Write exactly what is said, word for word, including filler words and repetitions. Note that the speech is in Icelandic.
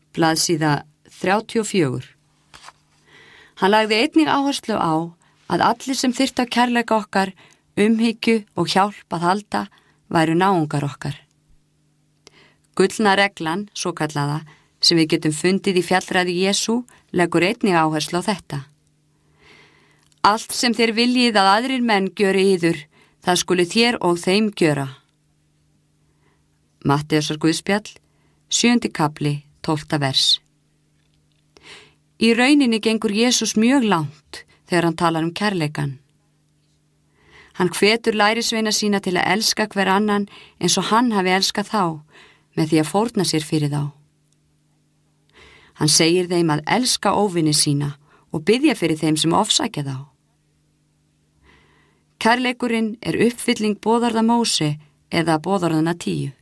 blaðsíða þrjátíu og fjögur. Hann lagði einnig áherslu á að allir sem þyrftu á kærleika okkar, umhyggju og hjálp að halda væru náungar okkar. Gullna reglan, svo kallaða, sem við getum fundið í fjallræðu Jesú, leggur einnig áherslu á þetta. Allt sem þér viljið að aðrir menn gjöri yður, það skuli þér og þeim gjöra. Matteusar Guðspjall, sjöundi kapli, tólfta vers. Í rauninni gengur Jesús mjög langt þegar hann talar um kærleikan. Hann hvetur lærisveina sína til að elska hver annan eins og hann hafi elskað þá, með því að fórna sér fyrir þá. Hann segir þeim að elska óvini sína og biðja fyrir þeim sem ofsækja þá. Kærleikurinn er uppfylling boðorða Móse eða boðorðanna tíu.